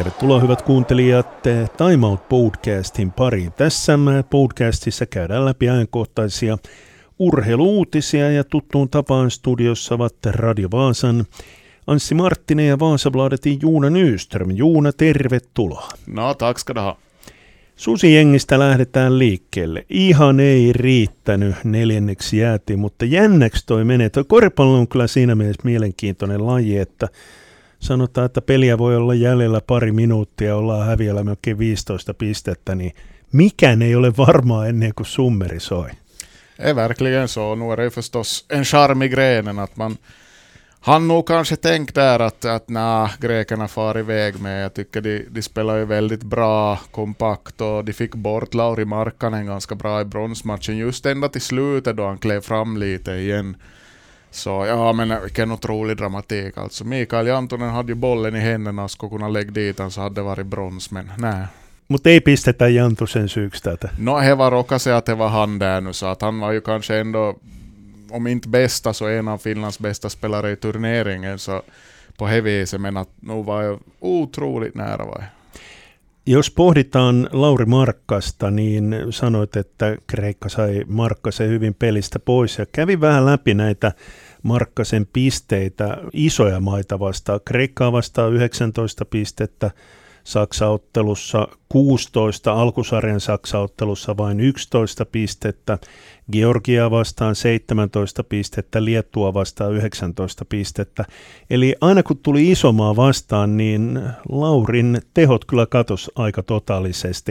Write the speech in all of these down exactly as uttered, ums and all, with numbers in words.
Tervetuloa hyvät kuuntelijat Time Out podcastin pariin. Tässä podcastissa käydään läpi ajankohtaisia urheiluutisia ja tuttuun tapaan studiossa ovat Radio Vaasan Anssi Marttinen ja Vasabladetin Joona Nyström. Joona, tervetuloa. No, tack ska du ha. Susijengistä lähdetään liikkeelle. Ihan ei riittänyt, neljänneksi jäätiin, mutta jännäksi toi menee. Toi koripallo on kyllä siinä mielessä mielenkiintoinen laji, että sanotaan, että peliä voi olla jäljellä pari minuuttia, ollaan häviällä melkein viisitoista pistettä, niin mikään ei ole varmaa ennen kuin summeri soi. Är verkligen så. Nu är det ju förstås en charm i grenen att man han nog kanske tänkt där att, att nej, grekerna far iväg med. Jag tycker de, de spelar ju väldigt bra, kompakt och de fick bort Lauri Markkanen ganska bra i bronsmatchen just ända till slutet då han klev fram lite igen. Så ja, men vilken otrolig dramatik alltså. Mikael Jantunen hade ju bollen i händerna och skulle kunna lägga dit han så hade det varit brons, men nej. Mutta ei pistetä Jantusen syyksi tätä. No, he var råkade säga att det var han där nu, så att han var ju kanske ändå, om inte bästa så en av Finlands bästa spelare i turneringen, så på he viset, men att nu var ju otroligt nära vai. Jos pohditaan Lauri Markkasta, niin sanoit, että Kreikka sai Markkasen hyvin pelistä pois ja kävi vähän läpi näitä Markkasen pisteitä isoja maita vastaan. Kreikkaa vastaan yhdeksäntoista pistettä, Saksa-ottelussa kuusitoista, alkusarjan Saksa-ottelussa vain yksitoista pistettä, Georgia vastaan seitsemäntoista pistettä, Liettua vastaan yhdeksäntoista pistettä. Eli aina kun tuli iso maa vastaan, niin Laurin tehot kyllä katosi aika totaalisesti.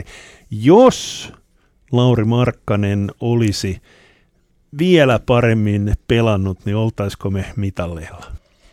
Jos Lauri Markkanen olisi vielä paremmin pelannut, niin oltaisiko me mitalleilla?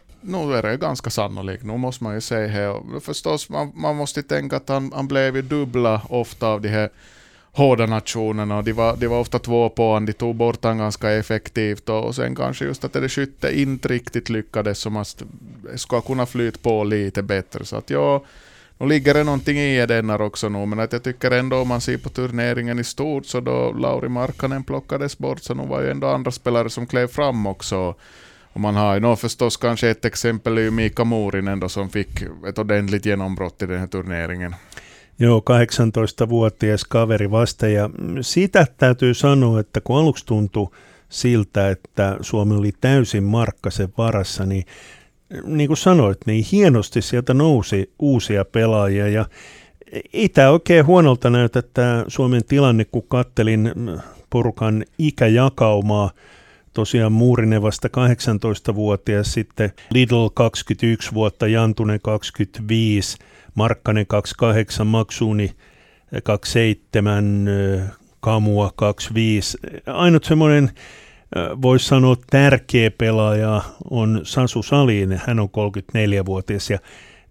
Nu är det ganska sannolikt, nu måste man ju säga här. Förstås, man, man måste tänka att han, han blev ju dubbla ofta av de här hårda nationerna. De var, de var ofta två på honom, de tog bort han ganska effektivt och, och sen kanske just att det skytte inte riktigt lyckades som att ska kunna flyta på lite bättre. Så att ja, nu ligger det någonting i den här också nu, men att jag tycker ändå om man ser på turneringen i stort så då Lauri Markkanen plockades bort, så nu var ju ändå andra spelare som klev fram också. Och man har ju no, förstås kanske ett exempel är ju Mika Muurinen då, som fick ett ordentligt genombrott i den här turneringen. Joo, kahdeksantoistavuotias kaveri vasta, ja siitä täytyy sanoa, että kun aluksi tuntui siltä, että Suomi oli täysin Markkasen varassa, niin niin kuin sanoit, niin hienosti sieltä nousi uusia pelaajia, ja ei tämä oikein huonolta näytä tämä Suomen tilanne, kun kattelin porukan ikäjakaumaa. Tosiaan Muurinen vasta kahdeksantoistavuotias, sitten Lidl kaksikymmentäyksi vuotta, Jantunen kaksikymmentäviisi, Markkanen kaksikymmentäkahdeksan, Maksuni kaksikymmentäseitsemän, Kamua kaksikymmentäviisi. Ainut semmoinen, voisi sanoa, tärkeä pelaaja on Sasu Salin, hän on kolmekymmentäneljävuotias. Ja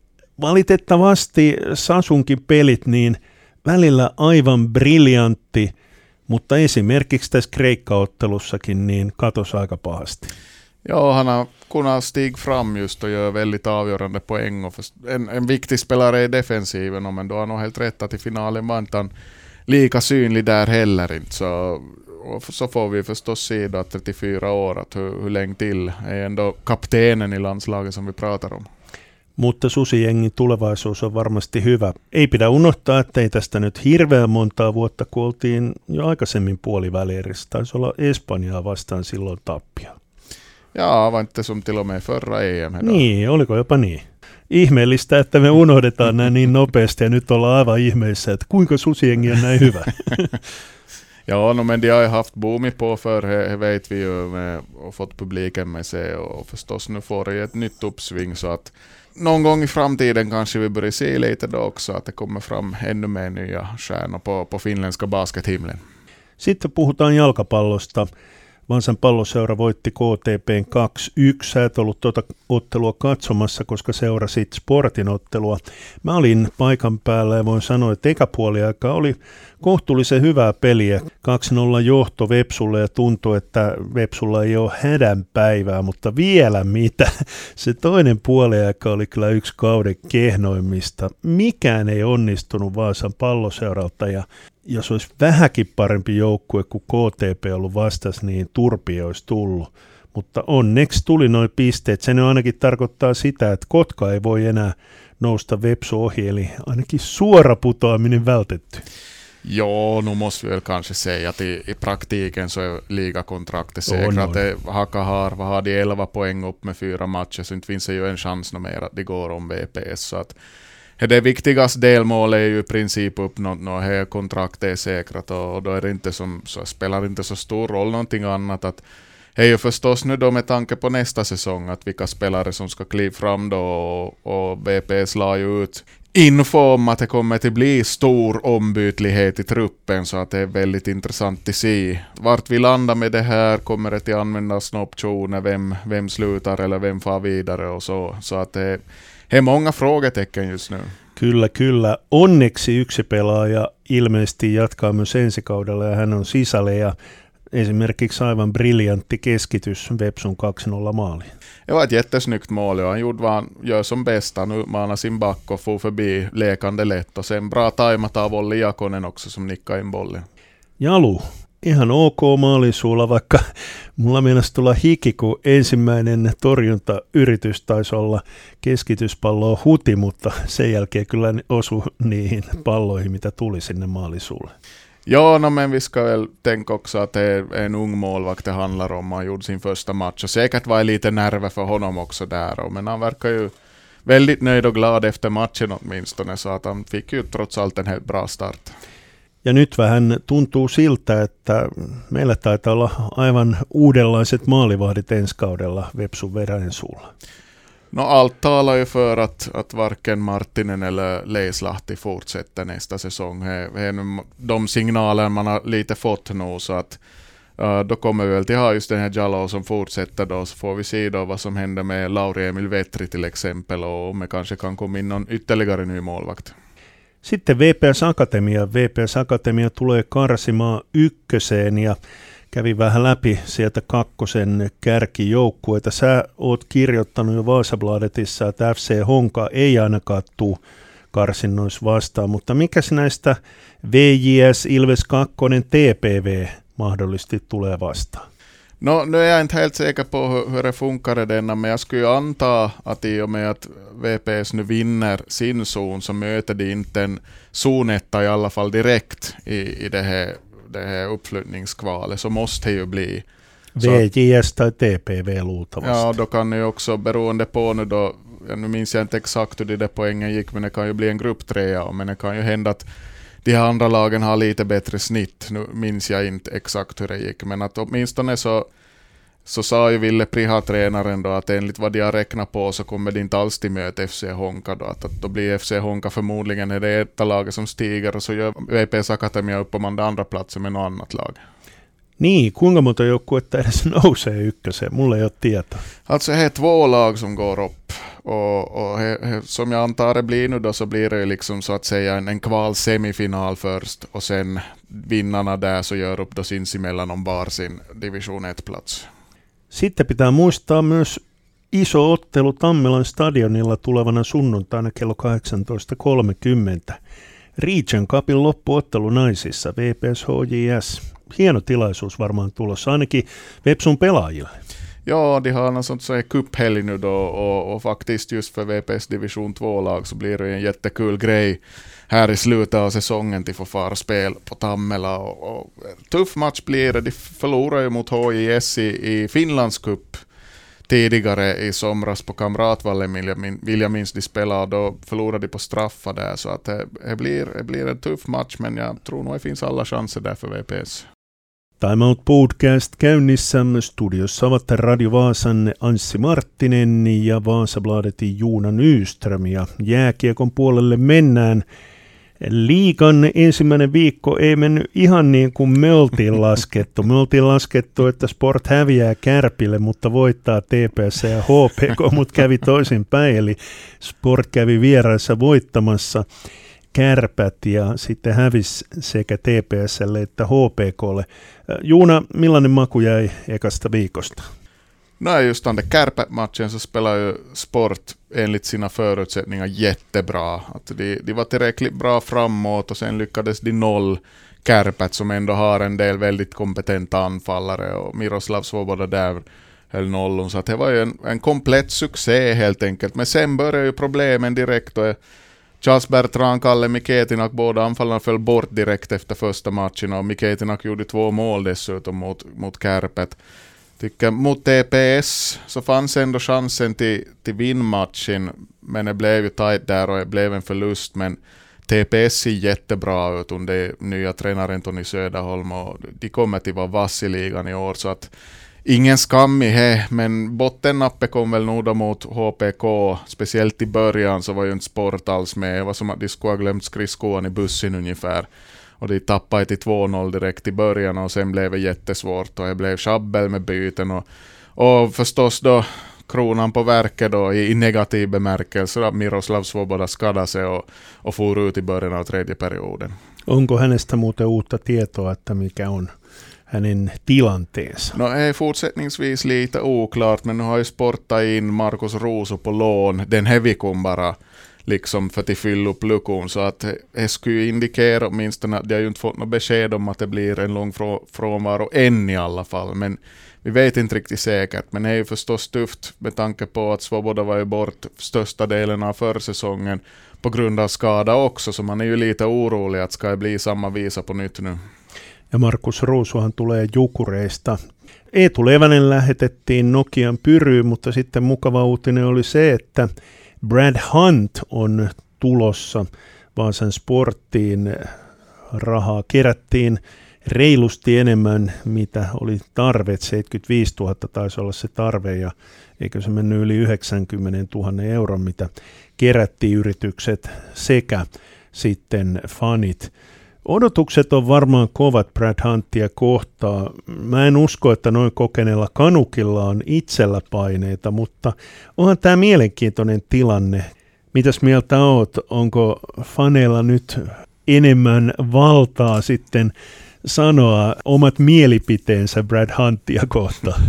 valitettavasti Sasunkin pelit niin välillä aivan briljantti, mutta esimerkiksi tässä Kreikka-ottelussakin niin katosi aika pahasti. Ja, han har kunnat stiga fram just och göra väldigt avgörande poäng. Och en, en viktig spelare i defensiven, men då har han nog helt rätt att i finalen var inte han lika synlig där heller inte. Så, så får vi förstås se då att trettiofyra år, att hur, hur länge till är ändå kaptenen i landslaget som vi pratar om. Mutta Susijengin tulevaisuus on varmasti hyvä. Ei pidä unohtaa, että ei tästä nyt hirveän montaa vuotta, kun oltiin jo aikaisemmin puolivälierissä. Taisi olla Espanjaa vastaan silloin tappia. Ja, var inte som till och med förra E M. Niin, oliko jopa niin? Ihmeellistä, että me unohdetaan näin niin nopeasti ja nyt ollaan aivan ihmeissä, että kuinka Susijengi on näin hyvä. Ja, no, men de har ju haft boomi på för det vet vi ju med, och fått publiken med sig, och förstås nu får det ett nytt uppsving, så att någon gång i framtiden kanske vi börjar se lite då också, att det kommer fram ännu mer nya stjärnor på, på finländska baskethimlen. Sitten puhutaan jalkapallosta. Vaasan Palloseura voitti K T P:n kaksi yksi. Sä et ollut tuota ottelua katsomassa, koska seurasit Sportin ottelua. Mä olin paikan päällä ja voin sanoa, että eka puoliaika oli kohtuullisen hyvää peliä. kaksi nolla johto Vepsulle ja tuntui, että Vepsulla ei ole hädän päivää, mutta vielä mitä. Se toinen puoliaika oli kyllä yksi kauden kehnoimmista. Mikään ei onnistunut Vaasan Palloseuralta, ja jos olisi vähänkin parempi joukkue kuin K T P ollut vastas, niin turpi olisi tullut. Mutta onneksi tuli nuo pisteet. Se nyt ainakin tarkoittaa sitä, että Kotka ei voi enää nousta Vepsu ohi, eli ainakin suora putoaminen vältetty. Ja, nu måste vi väl kanske säga att i, i praktiken så är ligakontraktet säkert att det Haka har, vad har de elva poäng upp med fyra matcher, så inte finns det ju en chans något mer att det går om V P S. Så att det viktigaste delmålet är ju i princip uppnått och här kontraktet är säkrat, och, och då är det inte som, så spelar inte så stor roll någonting annat. Att det är ju förstås nu då med tanke på nästa säsong att vilka spelare som ska kliva fram då, och, och V P S la ju ut info om att det kommer att bli stor ombytlighet i truppen, så att det är väldigt intressant att se vart vi landar med det här. Kommer det till användas några optioner, vem, vem slutar eller vem får vidare och så, så att det är många frågetecken just nu. Kyllä, kyllä. Onneksi yksi pelaaja ilmeisesti jatkaa myös ensi kaudella ja hän on sisällä ja esimerkiksi aivan briljantti keskitys Vepsun kaksi nolla maali. Det var ett jättesnyggt mål, ja. Han gjorde vad han gör som bäst. Han utmanar sin back och får förbi lekande lätt. Och sen bra tajmat av Olli Jakonen också som nickade in bollen. Jalu, ihan ok maalisuulla, vaikka mulla meinasi tulla hiki, kun ensimmäinen torjuntayritys taisi olla keskityspalloa huti, mutta sen jälkeen kyllä osui niihin palloihin, mitä tuli sinne maalisuulle. Ja, no, men vi ska väl tänka också att det är en ung målvakt det handlar om. Han gjorde sin första match och säkert var det lite nerver för honom också där. Men han verkar ju väldigt nöjd och glad efter matchen åtminstone, så att han fick ju trots allt en helt bra start. Ja nyt vähän tuntuu siltä, että meillä taitaa olla aivan uudenlaiset maalivahdit ensi kaudella Vepsun Veräjän suulla. No, allt talar ju för att, att varken Martinen eller Leislahti fortsätter nästa säsong. Det är nu de signaler man har lite fått nu, så att uh, då kommer vi väl till ha just den här Jalo som fortsätter då, så får vi se då vad som händer med Lauri Emil Vetri till exempel, och om det kanske kan komma in någon ytterligare ny målvakt. Sitten V P S Akatemia. V P S Akatemia tulee karsimaan ykköseen ja kävi vähän läpi sieltä kakkosen kärkijoukkueita. Sä oot kirjoittanut jo Vasabladetissa, että F C Honka ei ainakaan tule karsinnoissa vastaan, mutta mikäs näistä V J S, Ilves kaksi, T P V mahdollisesti tulee vastaan? No, nu är jag inte helt säker på hur, hur det funkar denna, men jag skulle anta att i och med att V P S nu vinner sin zon så möter de inte en zonetta i alla fall direkt i, i det här det här uppflyttningskvalet, så måste det ju bli V J S tai T P V luultavasti. Ja, då kan det ju också, beroende på nu då, ja, nu minns jag inte exakt hur de där poängen gick, men det kan ju bli en grupptrea, men det kan ju hända att de här andra lagen har lite bättre snitt. Nu minns jag inte exakt hur det gick, men att åtminstone så så sa ju Ville Priha-tränaren då att enligt vad de har räknat på så kommer det inte alls till möte F C Honka då, att, att då blir F C Honka förmodligen det är ett lag som stiger, och så gör V P S Akatemia upp om andra andra platser med något annat lag. Niin, kuinka monta joukkuetta edes nousee ykköseen? Mulla ei ole tietoa. Alltså det är två lag som går upp, och, och he, he, som jag antar det blir nu då, så blir det ju liksom så att säga en, en kval semifinal först, och sen vinnarna där så gör upp då sinsemellan om var sin division ett-plats. Sitten pitää muistaa myös iso ottelu Tammelan stadionilla tulevana sunnuntaina kello kahdeksantoista kolmekymmentä. Region Cupin loppuottelu naisissa, V P S H J S. Hieno tilaisuus varmaan tulossa, ainakin Vepsun pelaajille. Ja, de har något sånt så är cuphelg nu då, och, och faktiskt just för V P S division två-lag så blir det en jättekul grej här i slutet av säsongen till få fara spel på Tammela, och, och tuff match blir det. De förlorar ju mot H J S i, i Finlands cup tidigare i somras på Kamratvallen, vill jag, min, vill jag minns de spelade, och då förlorade de på straffar där, så att det, det, blir, det blir en tuff match, men jag tror nog det finns alla chanser där för V P S. Time Out Podcast käynnissä. Studiossa ovat Radio Vaasan Anssi Marttinen ja Vasabladetin Juuna Nyström, ja jääkiekon puolelle mennään. Liigan ensimmäinen viikko ei mennyt ihan niin kuin me oltiin laskettu. Me oltiin laskettu, että Sport häviää Kärpille, mutta voittaa T P S ja H P K, mutta kävi toisinpäin. Eli Sport kävi vieraissa voittamassa Kärpät ja sitten hävisi sekä T P S:lle että H P K:lle. Juuna, millainen maku jäi ekasta viikosta? No, just den där Kärpät-matchen så spelar ju Sport enligt sina förutsättningar jättebra. Att de, de var tillräckligt bra framåt, och sen lyckades de noll Kärpät som ändå har en del väldigt kompetenta anfallare, och Miroslav Svoboda där höll nollon. Så att det var ju en, en komplett succé helt enkelt. Men sen började ju problemen direkt och Charles Bertrand, Kalle Miketinak, båda anfallarna föll bort direkt efter första matchen och Miketinak gjorde två mål dessutom mot, mot Kärpät. Tycker mot T P S så fanns ändå chansen till, till vinnmatchen, men det blev ju tajt där och det blev en förlust. Men T P S ser jättebra ut under nya tränaren Tony Söderholm och de kommer till vara vass i ligan i år, så att ingen skam i det, men bottennappe kom väl nog mot H P K, speciellt i början så var ju inte Sport alls med, det var som att de skulle ha glömt skridskoan i bussen ungefär. Och de tappade till två noll direkt i början och sen blev det jättesvårt och det blev schabbel med byten och, och förstås då kronan på verket då i, i negativ bemärkelse att Miroslav Svoboda skadade sig och, och for ut i början av tredje perioden. Onko hänestä muuten uutta tietoa, että mikä on hänen tilanteensa? No är fortsättningsvis lite oklart, men nu har ju sportat in Markus Ruusu på lån, den hevikon bara liksom för att fylla upp luckan, så att det skulle indikera åtminstone att de har ju inte fått något besked om att det blir en lång frå- frånvaro än i alla fall, men vi vet inte riktigt säkert, men det är ju förstås tufft med tanke på att Svoboda var ju bort största delen av försäsongen på grund av skada också, så man är ju lite orolig att ska det bli samma visa på nytt nu. Ja Markus Ruusuhan tulee Jukureista. Eetu Levänen lähetettiin Nokian Pyryyn, mutta sitten mukava uutinen oli se, että Brad Hunt on tulossa Vaasan Sporttiin. Rahaa kerättiin reilusti enemmän, mitä oli tarve. seitsemänkymmentäviisituhatta taisi olla se tarve, ja eikö se mennyt yli yhdeksänkymmentätuhatta euroa, mitä kerättiin yritykset sekä sitten fanit. Odotukset on varmaan kovat Brad Huntia kohtaan. Mä en usko, että noin kokeneella Kanukilla on itsellä paineita, mutta onhan tämä mielenkiintoinen tilanne. Mitäs mieltä oot? Onko faneilla nyt enemmän valtaa sitten sanoa omat mielipiteensä Brad Huntia kohtaan?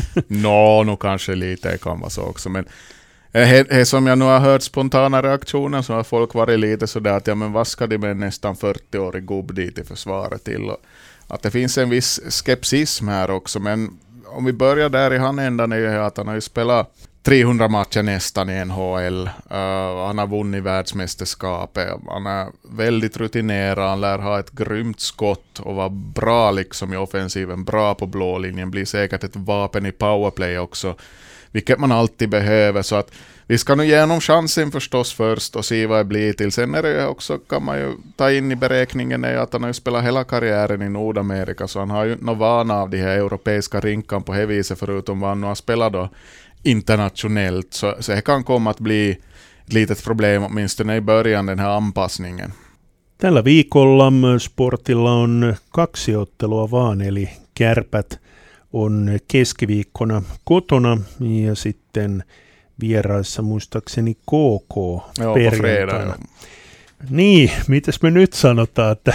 No, nu kanske lite kan vara så också, men He, he som jag nu har hört spontana reaktioner så har folk varit lite sådär att ja, men vad ska de med nästan fyrtio-årig gubb dit i försvaret till, och att det finns en viss skepsism här också, men om vi börjar där i han ändan är ju att han har ju spelat trehundra matcher nästan i N H L, uh, han har vunnit världsmästerskapet, han är väldigt rutinerad, han lär ha ett grymt skott och vara bra liksom i offensiven, bra på blå linjen, blir säkert ett vapen i powerplay också, vilket man alltid behöver, så att vi ska nu ge honom chansen förstås först och se vad det blir till. Sen är det också, kan man ju ta in i beräkningen, är att han har ju spelat hela karriären i Nordamerika, så han har ju inte någon vana av de här europeiska rinkan på heviset förutom vad han nu har spelat då internationellt, så, så det kan komma att bli ett litet problem åtminstone i början, den här anpassningen. Tällä viikolla Sportilla on kaksi ottelua vaan, eli Kärpät on keskiviikkona kotona ja sitten vieraissa muistaakseni K K perjantaina. Niin, mitäs me nyt sanotaan, että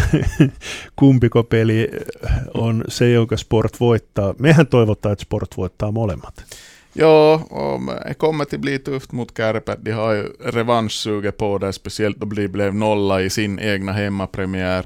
kumpiko peli on se, jonka Sport voittaa? Mehän toivotaan, että Sport voittaa molemmat. Ja, och det kommer att bli tufft mot Kärpät. De har ju revanschsuget på det, speciellt då de blev nolla i sin egna hemmapremiär.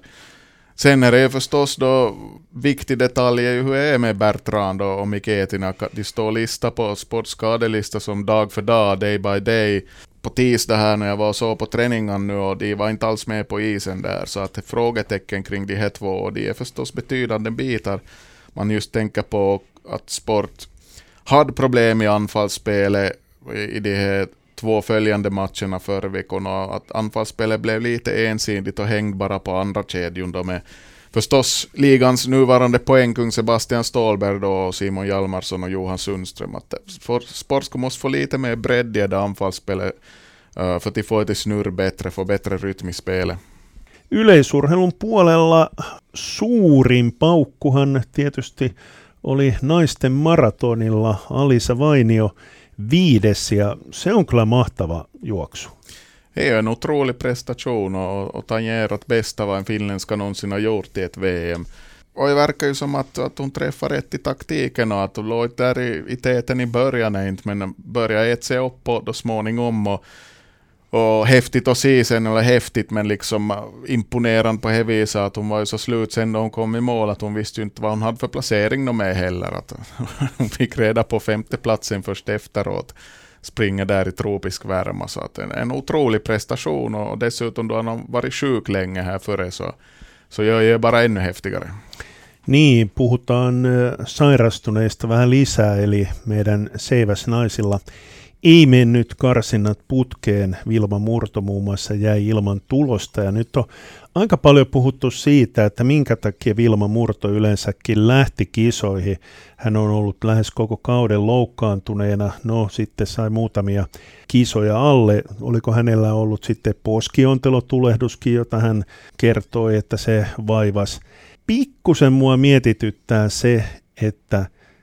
Sen är det förstås då viktig detalj är ju hur det är med Bertrand och Miketinak, att de står lista på sportskadelista som dag för dag, day by day. På tisdag här när jag var så på träningen nu och de var inte alls med på isen där, så att frågetecken kring de här två, och de är förstås betydande bitar. Man just tänker på att Sport hade problem i anfallsspelet i de här två följande matcherna förra veckan, och att anfallsspelet blev lite ensidigt och hängd bara på andra kedjon då med förstås ligans nuvarande poängkung Sebastian Ståhlberg då, och Simon Hjalmarsson och Johan Sundström. Att Sport måste få lite mer bredd i det anfallsspelet uh, för att de får ett snurr bättre, få bättre rytm i spelet. Yleisurheilun puolella suurin paukkuhan tietysti oli naisten maratonilla Alisa Vainio viides, ja se on kyllä mahtava juoksu. Det är en otrolig prestation och, och tangerat bästa vad en finländska någonsin har gjort i ett V M. Och det verkar ju som att, att hon träffar rätt i taktiken och att hon låg där i, i täten i början inte, men börjar ett sig upp på då småningom, och och häftigt att se sen, eller häftigt men liksom imponerande på Hevisa att hon var ju så slut sen då hon kom i mål att hon visste ju inte vad hon hade för placering då med heller. Att hon fick reda på femte platsen först efteråt, springer där i tropisk värma, så att en, en otrolig prestation, och dessutom då han har varit sjuk länge här före så, så gör jag bara ännu häftigare. Niin, puhutaan sairastuneista vähän lisää, eli meidän seiväsnaisilla ei mennyt karsinnat putkeen. Vilma Murto muun muassa jäi ilman tulosta, ja nyt on aika paljon puhuttu siitä, että minkä takia Vilma Murto yleensäkin lähti kisoihin. Hän on ollut lähes koko kauden loukkaantuneena, no sitten sai muutamia kisoja alle. Oliko hänellä ollut sitten poskiontelotulehduskin, jota hän kertoi, että se vaivasi. Pikkusen mua mietityttää se, että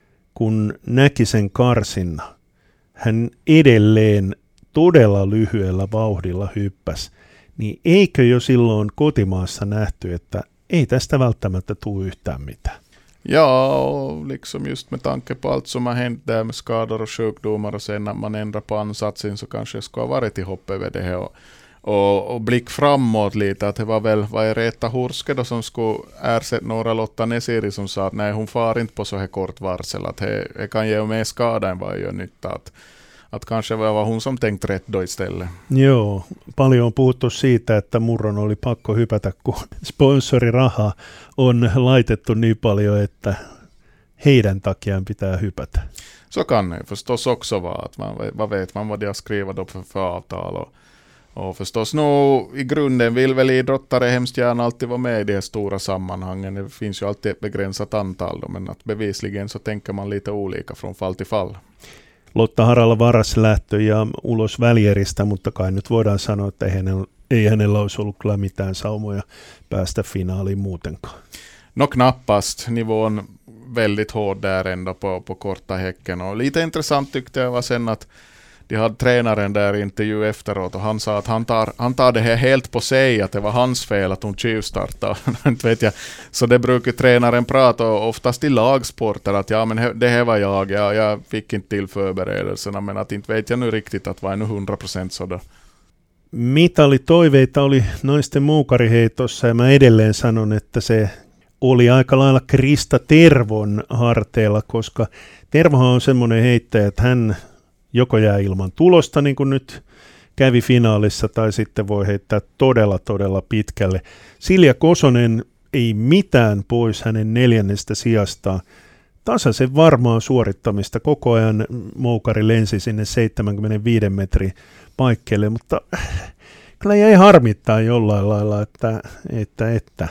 kun näki sen karsinna, hän edelleen todella lyhyellä vauhdilla hyppäsi, niin eikö jo silloin kotimaassa nähty, että ei tästä välttämättä tule yhtään mitään? Ja, och liksom just med tanke på allt som har hänt där med skador och sjukdomar och sen när man ändrar på ansatsen så kanske det ska ha varit i hopp över det här. Och, och, och blick framåt lite, att det var väl var Reta Hurske då som skulle ersätta några Lotta Nesiri som sa att nej, hon far inte på så här kort varsel, att det, det kan ge mer skada än vad gör nytta, att, att kanske var hon som tänkt rätt då istället. Joo, paljon on puhuttu siitä, että Murron oli pakko hypätä, kun sponsoriraha on laitettu niin paljon, että heidän takiaan pitää hypätä. Så kan det förstås också vara, att man vad vet man vad de har skrivit upp för, för avtal, och Och förstås nog i grunden vill väl idrottare hemskt gärna alltid vara med i de här stora sammanhangen. Det finns ju alltid ett begränsat antal då, men att bevisligen så tänker man lite olika från fall till fall. Lotta Haralla varas lähtö ja ulos välieristä, mutta kai nyt voidaan sanoa, että ei hänellä, ei hänellä olisi ollut kyllä mitään saumoja päästä finaaliin muutenkaan. No knappast, nivån väldigt hård där ändå på, på korta häcken. Och lite intressant tyckte jag var sen att de hade tränaren där i intervju efteråt, och han sa att han tar, han tar det här helt på sig, att det var hans fel att hon tjuvstartade. Inte vet jag. Så det brukar tränaren prata oftast i lagsporter, att ja, men det här var jag, ja, jag fick inte till förberedelserna, men att inte vet jag nu riktigt att var nu hundra procent sådär. Mitalitoiveita oli naisten moukariheitossa, ja mä edelleen sanon, että se oli aika lailla Krista Tervon harteilla, koska Tervohan on semmoinen heittäjä, että hän joko jää ilman tulosta, niin kuin nyt kävi finaalissa, tai sitten voi heittää todella, todella pitkälle. Silja Kosonen ei mitään pois hänen neljännestä sijastaan. Tasaisen varmaa suorittamista. Koko ajan moukari lensi sinne seitsemänkymmentäviisi metrin paikkeelle, mutta kyllä jäi harmittaa jollain lailla, että, että, että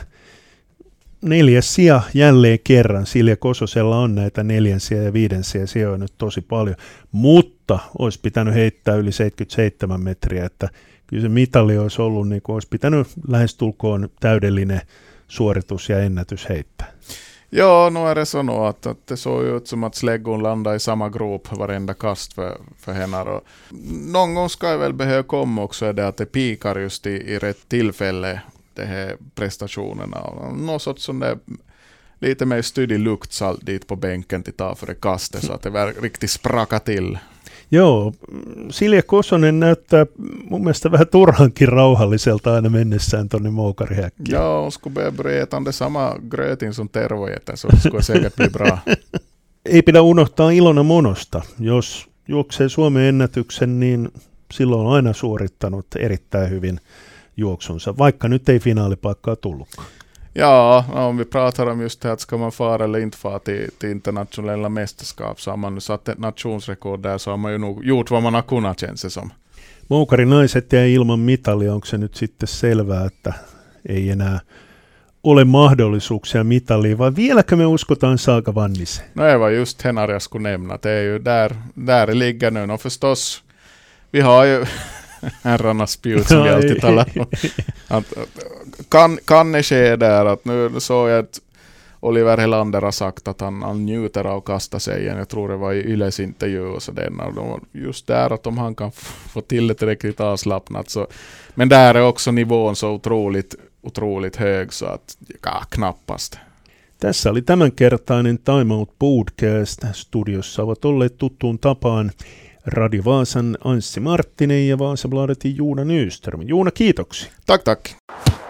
neljäs sija jälleen kerran. Silja Kososella on näitä neljänsiä ja viidensiä sijoja nyt tosi paljon, mutta olisi pitänyt heittää yli seitsemänkymmentäseitsemän metriä, että kyllä se mitali olisi ollut, niin kuin olisi pitänyt lähestulkoon täydellinen suoritus ja ennätys heittää. Ja, nu är det så nu att, att det såg ut som att släggon landade i samma grop varenda kast för, för henne. Och någon gång ska jag väl behöva komma också, det att det pikar just i, i rätt tillfälle, de här prestationerna. Något sorts sån där lite mer studig luktsalt dit på bänken till ta för det kastet, så att det var riktigt spraka till. Joo, Silja Kosonen näyttää mun mielestä vähän turhankin rauhalliselta aina mennessään tonne moukarihäkkiin. Ja, hon skulle börja bryta det samma grötin som Tervo jätä, så skulle säkert bli bra. Ei pidä unohtaa Ilona Monosta. Jos juoksee Suomen ennätyksen, niin silloin on aina suorittanut erittäin hyvin juoksunsa, vaikka nyt ei finaalipaikkaa tullutkaan. Ja, om vi pratar om just det att ska man fara eller inte fara till, till internationella mästerskap, så har man nu satt ett nationsrekord där, så har man ju nog gjort vad man har kunnat, känns det som. Moukarinaiset jäi ilman mitalia, onko se nyt sitten selvää, että ei enää ole mahdollisuuksia mitaliin, vai vieläkö me uskotaan Saga Vannisen? No det var just henne jag skulle nämna, det är ju där, där det ligger nu, och förstås vi har ju herrarnas spjut som vi alltid talar om. Att, kan, kan det ske där att nu såg jag att Oliver Helander har sagt att han, han njuter av att kasta sig igen. Jag tror det var i Yles intervju och så den. Just där att om han kan få till det tillräckligt avslappnat. Så. Men där är också nivån så otroligt, otroligt hög så att ja, knappast. Tässä oli tämänkertainen Time Out Podcast. Studiossa ovat olleet tuttuun tapaan Radio Vaasan Anssi Marttinen ja Vasabladetin Joona Nyström. Joona, kiitoksia. Tack, tack.